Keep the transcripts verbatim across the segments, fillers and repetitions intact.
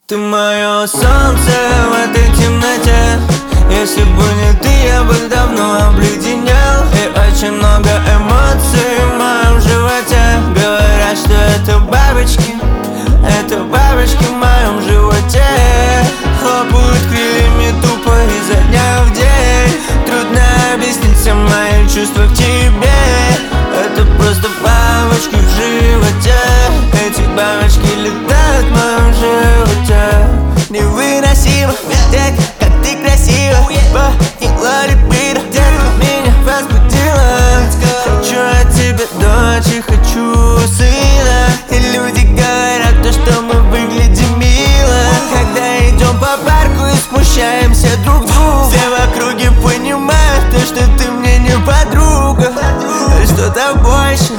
Ты мое солнце в этой темноте. Если бы не ты, я бы давно обледенел. И очень много эмоций в моем животе. Говорят, что это бабочки, это бабочки в моем животе. Хлопают крыльями тупо изо дня в день. Трудно объяснить все мои чувства к тебе. Это просто бабочки в животе. Эти бабочки летают в моем животе. Невыносимо, так как ты красива. Пахнила липида, детка меня возбудила. Хочу от тебя дочь и хочу сына. И люди говорят то, что мы выглядим мило. Когда идем по парку и смущаемся друг друга. Все в округе понимают то, что ты мне не подруга. Что-то больше,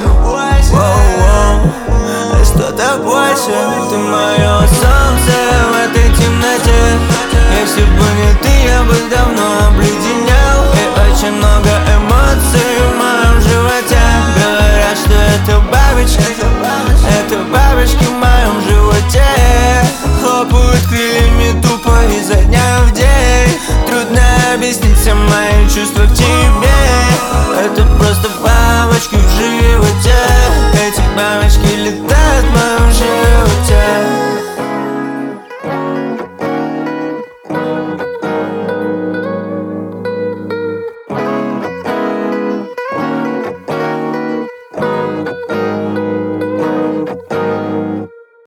что-то больше. Ты мое солнце в этой темноте. Если бы не ты, я бы давно обледенел. И очень много эмоций в моем животе. Говорят, что это бабочки, это бабочки в моем животе. Хлопают крыльями тупо изо дня в день. Трудно объяснить все мои чувства к тебе. Это просто